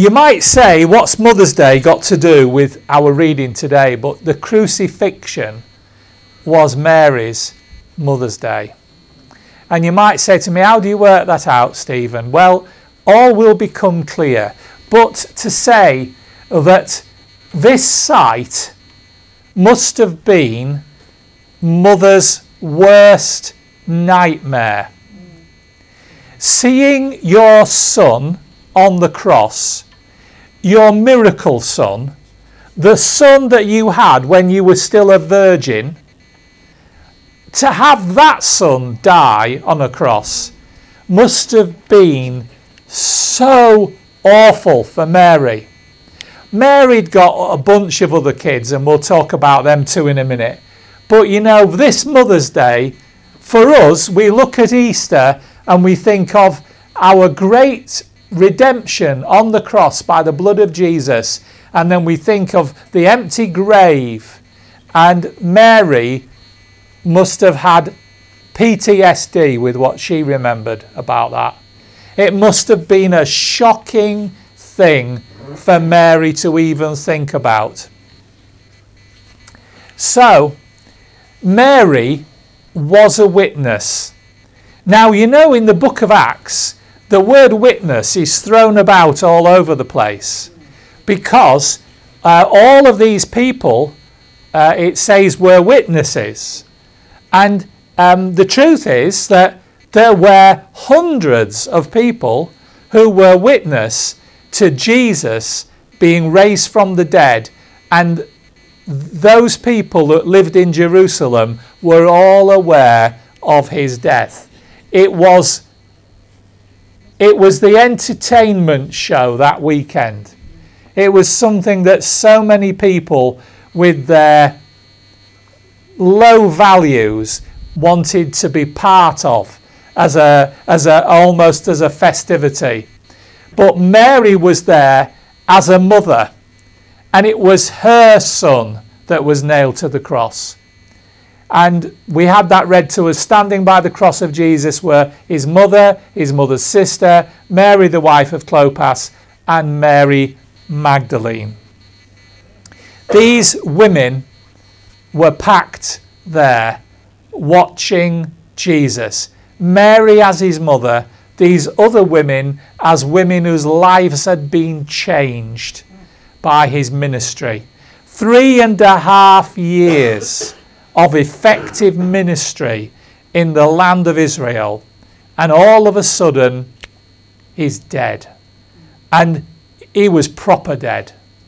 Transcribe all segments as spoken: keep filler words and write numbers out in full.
you might say, what's Mother's Day got to do with our reading today? But the crucifixion was Mary's Mother's Day. And you might say to me, how do you work that out, Stephen? Well, all will become clear. But to say that this sight must have been mother's worst nightmare. Seeing your son on the cross, your miracle son, the son that you had when you were still a virgin, to have that son die on a cross must have been so awful for Mary. Mary'd got a bunch of other kids, and we'll talk about them too in a minute. But you know, this Mother's Day, for us, we look at Easter and we think of our great redemption on the cross by the blood of Jesus, and then we think of the empty grave, and Mary must have had P T S D with what she remembered about that. It must have been a shocking thing for Mary to even think about. So, Mary was a witness. Now, you know, in the book of Acts, the word witness is thrown about all over the place because uh, all of these people, uh, it says, were witnesses. And um, the truth is that there were hundreds of people who were witness to Jesus being raised from the dead, and those people that lived in Jerusalem were all aware of his death. It was, it was the entertainment show that weekend. It was something that so many people with their low values wanted to be part of as a as a almost as a festivity. But Mary was there as a mother, and it was her son that was nailed to the cross. And we had that read to us. Standing by the cross of Jesus were his mother, his mother's sister, Mary the wife of Clopas, and Mary Magdalene. These women were packed there watching Jesus. Mary as his mother, these other women as women whose lives had been changed by his ministry. Three and a half years of effective ministry in the land of Israel, and all of a sudden he's dead. And he was proper dead.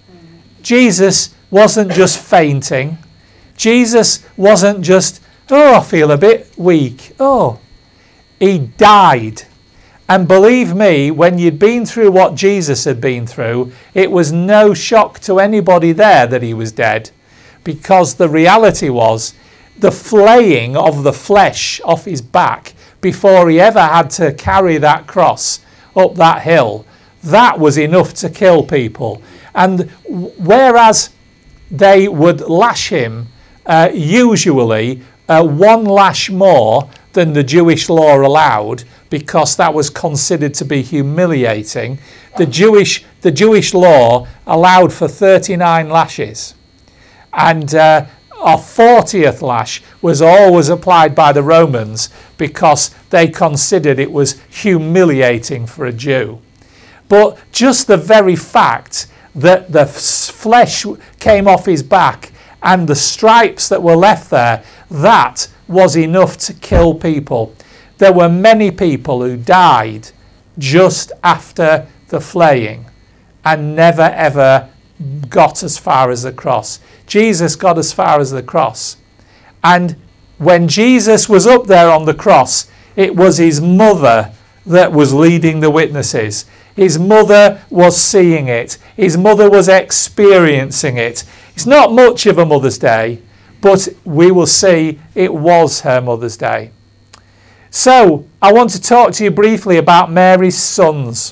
Jesus wasn't just fainting. Jesus wasn't just, oh, I feel a bit weak. Oh, he died. And believe me, when you'd been through what Jesus had been through, it was no shock to anybody there that he was dead, because the reality was the flaying of the flesh off his back before he ever had to carry that cross up that hill, that was enough to kill people. And whereas they would lash him uh, usually uh, one lash more than the Jewish law allowed, because that was considered to be humiliating, the Jewish the Jewish law allowed for thirty-nine lashes, and uh, a fortieth lash was always applied by the Romans because they considered it was humiliating for a Jew. But just the very fact that the flesh came off his back and the stripes that were left there, that was enough to kill people. There were many people who died just after the flaying and never ever got as far as the cross. Jesus got as far as the cross. And when Jesus was up there on the cross, it was his mother that was leading the witnesses. His mother was seeing it. His mother was experiencing it. It's not much of a Mother's Day, but we will see it was her Mother's Day. So, I want to talk to you briefly about Mary's sons.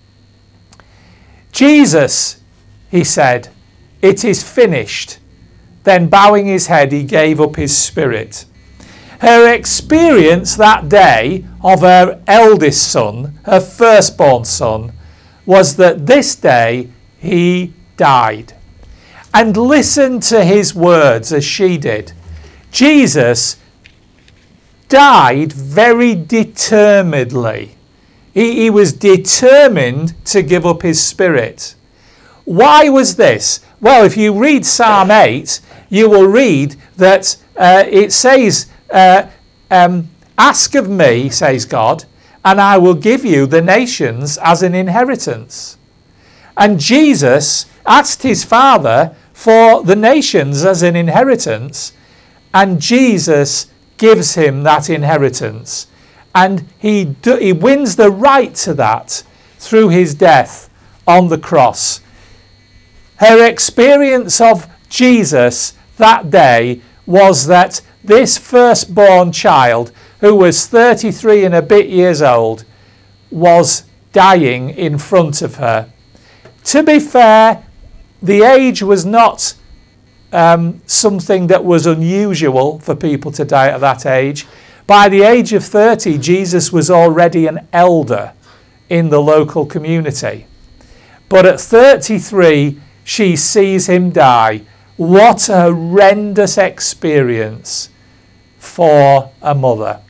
Jesus, he said, "It is finished." Then bowing his head, he gave up his spirit. Her experience that day of her eldest son, her firstborn son, was that this day he died. And listen to his words as she did. Jesus died very determinedly. He, he was determined to give up his spirit. Why was this? Well, if you read Psalm eight, you will read that uh, it says, uh, um, ask of me, says God, and I will give you the nations as an inheritance. And Jesus asked his Father for the nations as an inheritance, and Jesus gives him that inheritance. And he, do, he wins the right to that through his death on the cross. Her experience of Jesus that day was that this firstborn child, who was thirty-three and a bit years old, was dying in front of her. To be fair, the age was not um, something that was unusual for people to die at that age. By the age of thirty, Jesus was already an elder in the local community. But at thirty-three, she sees him die. What a horrendous experience for a mother.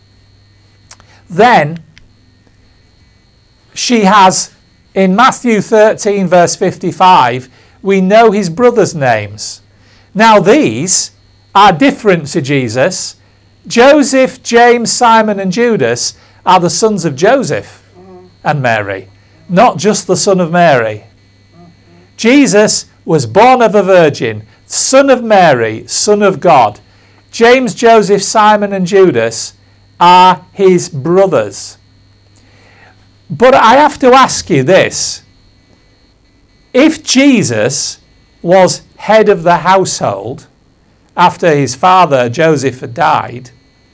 Then she has, in Matthew thirteen, verse fifty-five, we know his brothers' names. Now these are different to Jesus. Joseph, James, Simon and Judas are the sons of Joseph and Mary, not just the son of Mary. Jesus was born of a virgin, son of Mary, son of God. James, Joseph, Simon and Judas are his brothers. But I have to ask you this. If Jesus was head of the household after his father Joseph had died,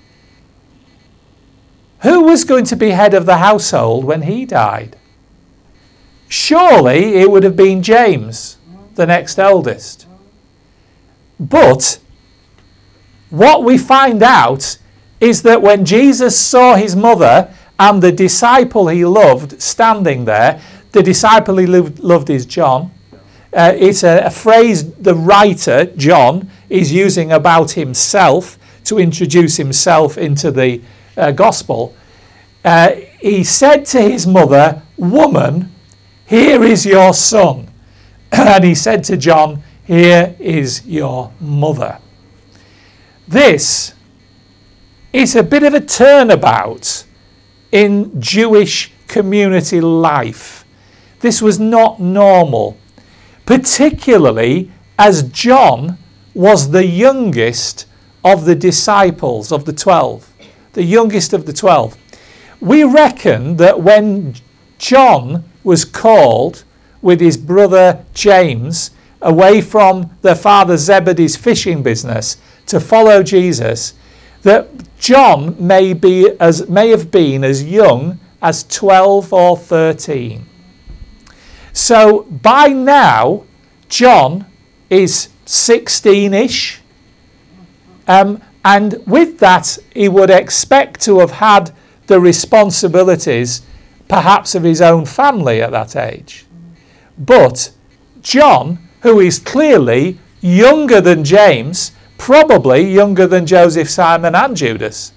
who was going to be head of the household when he died? Surely it would have been James, the next eldest. But what we find out is that when Jesus saw his mother and the disciple he loved standing there, the disciple he loved, loved is John. Uh, it's a, a phrase the writer, John, is using about himself to introduce himself into the uh, gospel. Uh, he said to his mother, "Woman, here is your son." And he said to John, "Here is your mother." This is a bit of a turnabout in Jewish community life. This was not normal, particularly as John was the youngest of the disciples of the twelve, the youngest of the twelve. We reckon that when John was called with his brother James away from their father Zebedee's fishing business to follow Jesus, that John may be as may have been as young as twelve or thirteen. So by now, John is sixteen-ish. Um, and with that, he would expect to have had the responsibilities, perhaps, of his own family at that age. But John, who is clearly younger than James, probably younger than Joseph, Simon and Judas,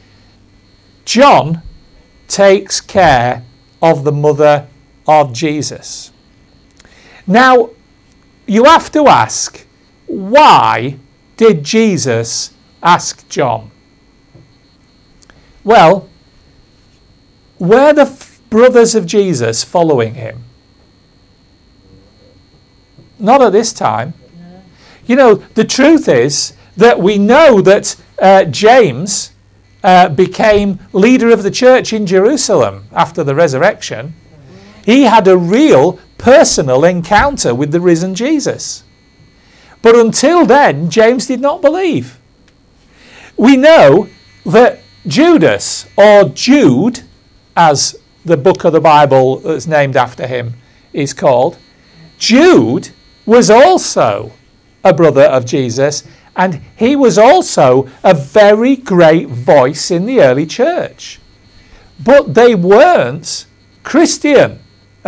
John takes care of the mother of Jesus. Now, you have to ask, why did Jesus ask John? Well, were the f- brothers of Jesus following him? Not at this time. No. You know, the truth is that we know that uh, James uh, became leader of the church in Jerusalem after the resurrection. He had a real personal encounter with the risen Jesus. But until then, James did not believe. We know that Judas, or Jude, as the book of the Bible that's named after him is called, Jude was also a brother of Jesus, and he was also a very great voice in the early church. But they weren't Christian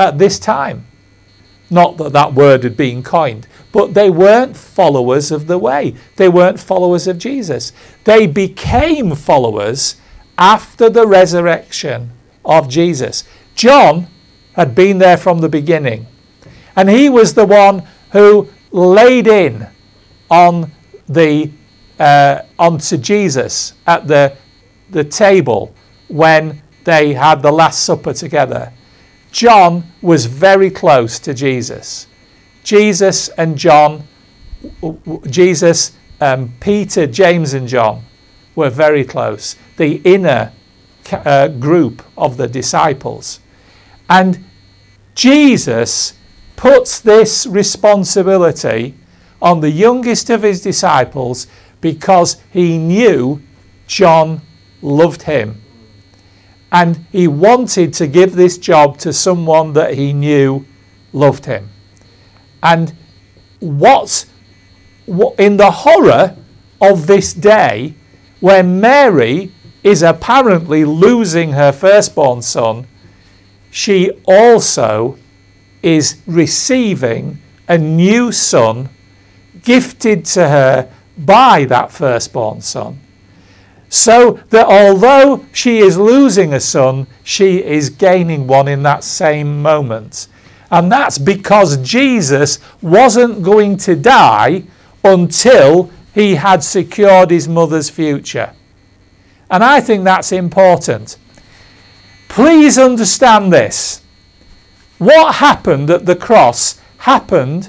at this time. Not that that word had been coined, but they weren't followers of the way. They weren't followers of Jesus. They became followers after the resurrection of Jesus. John had been there from the beginning, and he was the one who laid in on the uh, onto Jesus at the the table when they had the Last Supper together. John was very close to Jesus. Jesus and John, Jesus, um, Peter, James and John were very close. The inner uh, group of the disciples. And Jesus puts this responsibility on the youngest of his disciples because he knew John loved him. And he wanted to give this job to someone that he knew loved him. And what's what, in the horror of this day, when Mary is apparently losing her firstborn son, she also is receiving a new son gifted to her by that firstborn son. So that although she is losing a son, she is gaining one in that same moment. And that's because Jesus wasn't going to die until he had secured his mother's future. And I think that's important. Please understand this. What happened at the cross happened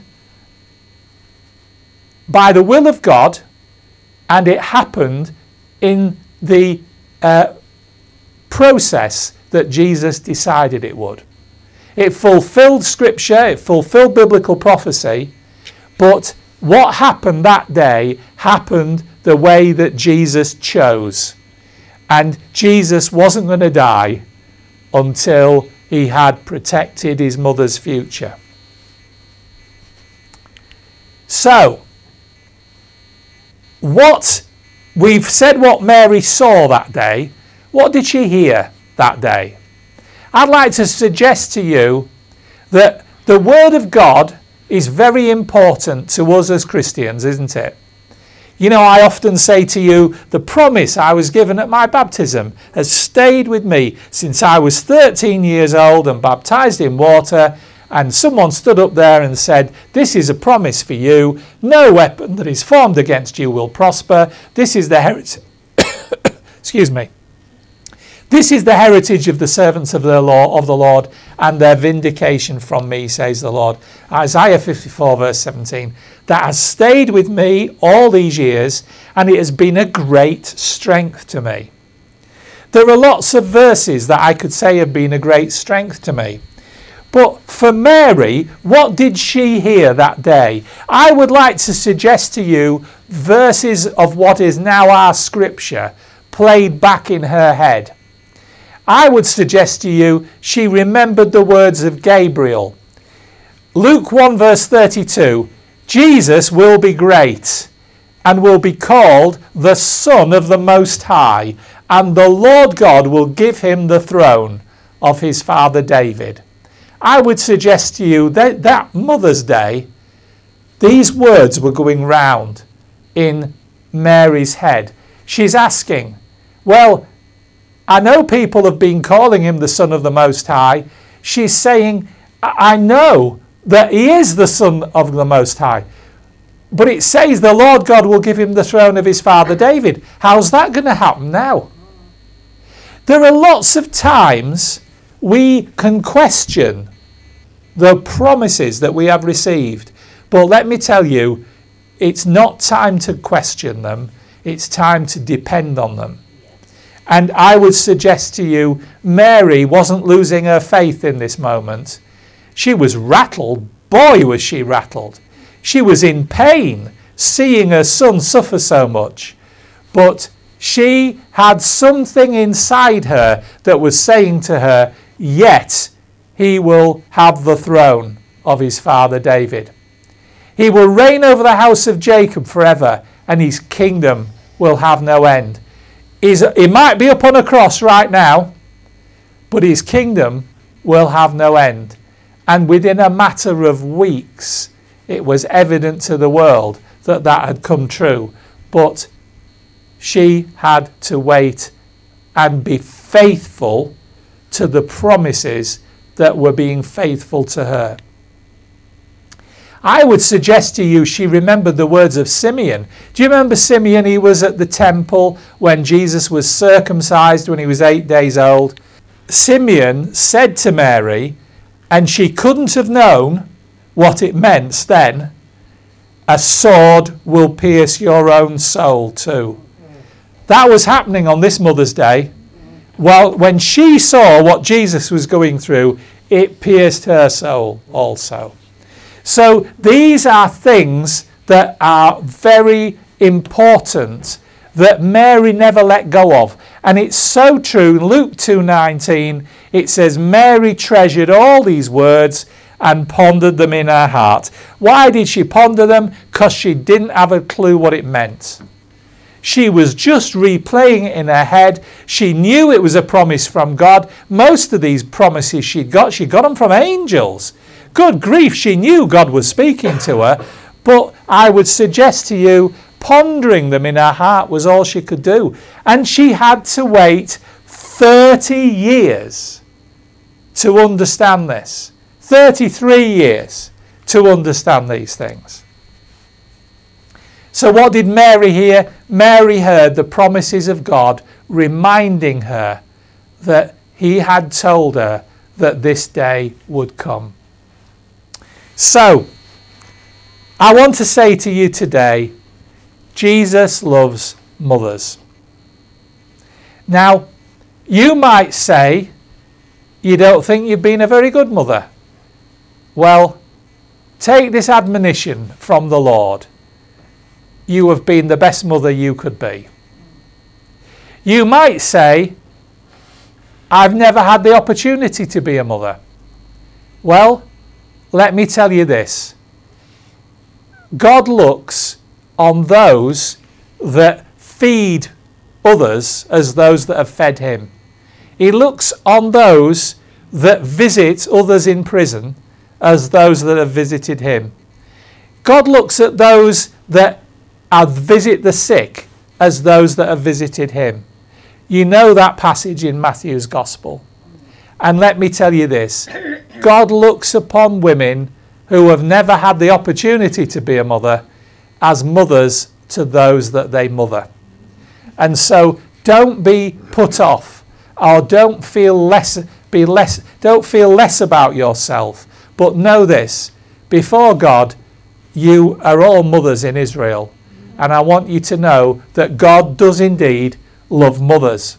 by the will of God, and it happened in the uh, process that Jesus decided it would. It fulfilled scripture, it fulfilled biblical prophecy, but what happened that day happened the way that Jesus chose. And Jesus wasn't going to die until he had protected his mother's future. So, what we've said what Mary saw that day. What did she hear that day? I'd like to suggest to you that the Word of God is very important to us as Christians, isn't it? You know, I often say to you, the promise I was given at my baptism has stayed with me since I was thirteen years old and baptized in water, and someone stood up there and said, this is a promise for you. No weapon that is formed against you will prosper. This is the heritage. Excuse me. This is the heritage of the servants of the law of the Lord, and their vindication from me, says the Lord. Isaiah fifty-four, verse seventeen. That has stayed with me all these years, and it has been a great strength to me. There are lots of verses that I could say have been a great strength to me. But for Mary, what did she hear that day? I would like to suggest to you verses of what is now our scripture played back in her head. I would suggest to you she remembered the words of Gabriel. Luke one verse thirty-two, Jesus will be great and will be called the Son of the Most High, and the Lord God will give him the throne of his father David. I would suggest to you that that Mother's Day, these words were going round in Mary's head. She's asking, well, I know people have been calling him the Son of the Most High. She's saying, I know that he is the Son of the Most High. But it says the Lord God will give him the throne of his father David. How's that going to happen now? There are lots of times we can question the promises that we have received. But let me tell you, it's not time to question them. It's time to depend on them. And I would suggest to you, Mary wasn't losing her faith in this moment. She was rattled. Boy, was she rattled. She was in pain seeing her son suffer so much. But she had something inside her that was saying to her, yet he will have the throne of his father David. He will reign over the house of Jacob forever, and his kingdom will have no end. He's, he might be up on a cross right now, but his kingdom will have no end. And within a matter of weeks, it was evident to the world that that had come true. But she had to wait and be faithful to the promises that were being faithful to her. I would suggest to you she remembered the words of Simeon. Do you remember Simeon? He was at the temple when Jesus was circumcised when he was eight days old. Simeon said to Mary, and she couldn't have known what it meant then, a sword will pierce your own soul too. That was happening on this Mother's Day. Well, when she saw what Jesus was going through, it pierced her soul also. So these are things that are very important that Mary never let go of. And it's so true. In Luke two nineteen, it says, Mary treasured all these words and pondered them in her heart. Why did she ponder them? Because she didn't have a clue what it meant. She was just replaying it in her head. She knew it was a promise from God. Most of these promises she got, she got them from angels. Good grief, she knew God was speaking to her. But I would suggest to you, pondering them in her heart was all she could do. And she had to wait thirty years to understand this. thirty-three years to understand these things. So what did Mary hear? Mary heard the promises of God reminding her that he had told her that this day would come. So, I want to say to you today, Jesus loves mothers. Now, you might say you don't think you've been a very good mother. Well, take this admonition from the Lord. You have been the best mother you could be. You might say, I've never had the opportunity to be a mother. Well, let me tell you this. God looks on those that feed others as those that have fed him. He looks on those that visit others in prison as those that have visited him. God looks at those that are visit the sick as those that have visited him. You know that passage in Matthew's Gospel. And let me tell you this. God looks upon women who have never had the opportunity to be a mother as mothers to those that they mother. And so don't be put off, or don't feel less be less don't feel less about yourself, but know this: before God you are all mothers in Israel, and I want you to know that God does indeed love mothers.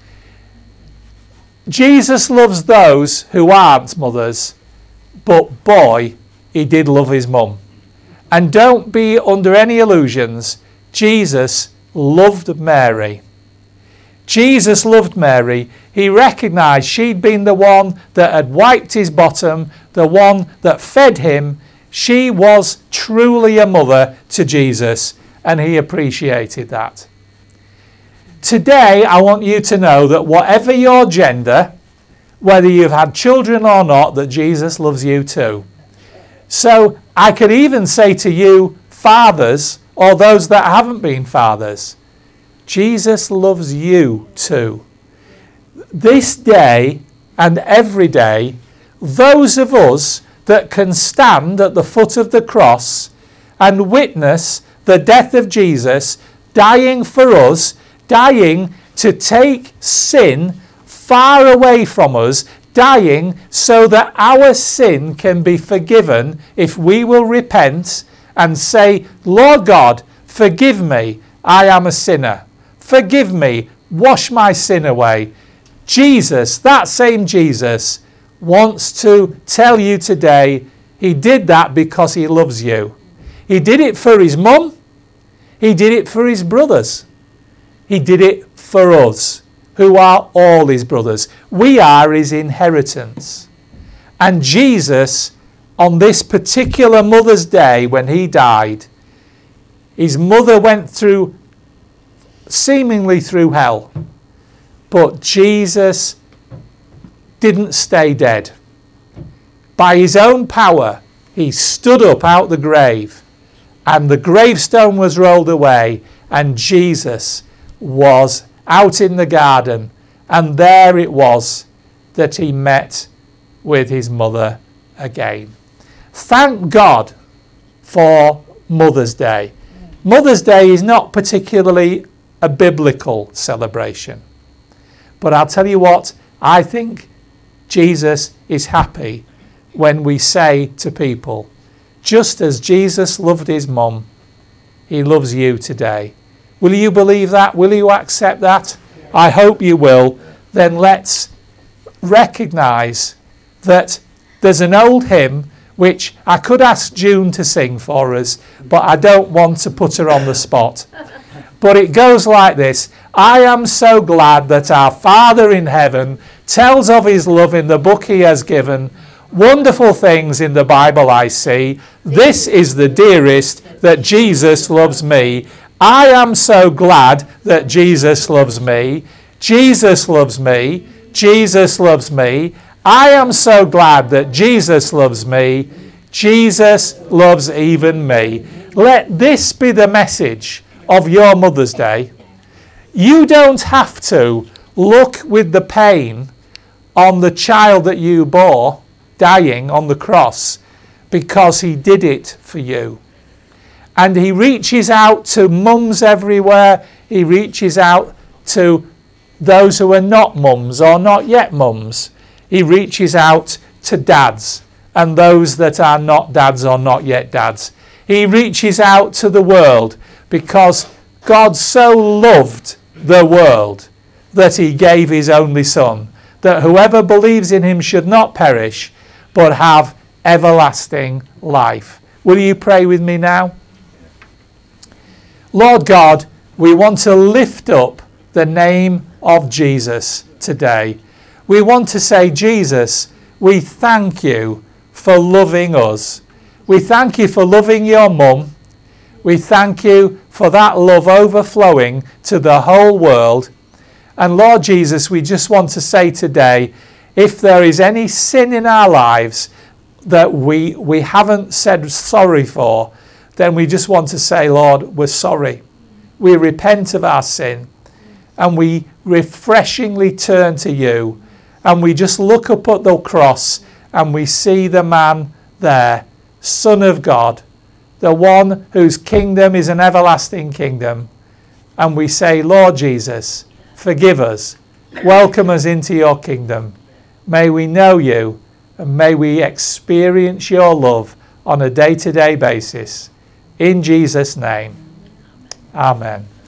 Jesus loves those who aren't mothers, but boy, he did love his mum. And don't be under any illusions. Jesus loved Mary. Jesus loved Mary. He recognised she'd been the one that had wiped his bottom, the one that fed him. She was truly a mother to Jesus, and he appreciated that. Today, I want you to know that whatever your gender, whether you've had children or not, that Jesus loves you too. So I could even say to you, fathers, or those that haven't been fathers, Jesus loves you too. This day and every day, those of us that can stand at the foot of the cross and witness the death of Jesus, dying for us, dying to take sin far away from us, dying so that our sin can be forgiven if we will repent and say, Lord God, forgive me, I am a sinner. Forgive me, wash my sin away. Jesus, that same Jesus, wants to tell you today, he did that because he loves you. He did it for his mum. He did it for his brothers. He did it for us, who are all his brothers. We are his inheritance. And Jesus, on this particular Mother's Day when he died, his mother went through, seemingly through hell. But Jesus didn't stay dead. by his own power, he stood up out the grave, and the gravestone was rolled away, and Jesus was out in the garden, and there it was that he met with his mother again. Thank God for Mother's Day. Mother's Day is not particularly a biblical celebration, but I'll tell you what, I think Jesus is happy when we say to people, just as Jesus loved his mum, he loves you today. Will you believe that? Will you accept that? I hope you will. Then let's recognise that there's an old hymn which I could ask June to sing for us, but I don't want to put her on the spot. But it goes like this: I am so glad that our Father in heaven tells of his love in the book he has given. Wonderful things in the Bible I see. This is the dearest, that Jesus loves me. I am so glad that Jesus loves me. Jesus loves me. Jesus loves me. I am so glad that Jesus loves me. Jesus loves even me. Let this be the message of your Mother's Day. You don't have to look with the pain on the child that you bore dying on the cross, because he did it for you. And he reaches out to mums everywhere. He reaches out to those who are not mums or not yet mums. He reaches out to dads and those that are not dads or not yet dads. He reaches out to the world, because God so loved the world that he gave his only Son, that whoever believes in him should not perish, but have everlasting life. Will you pray with me now? Lord God, we want to lift up the name of Jesus today. We want to say, Jesus, we thank you for loving us. We thank you for loving your mum. We thank you for that love overflowing to the whole world. And Lord Jesus, we just want to say today, if there is any sin in our lives that we we haven't said sorry for, then we just want to say, Lord, we're sorry. We repent of our sin, and we refreshingly turn to you, and we just look up at the cross and we see the man there, Son of God, the one whose kingdom is an everlasting kingdom. And we say, Lord Jesus, forgive us. Welcome us into your kingdom. May we know you, and may we experience your love on a day-to-day basis. In Jesus' name, amen.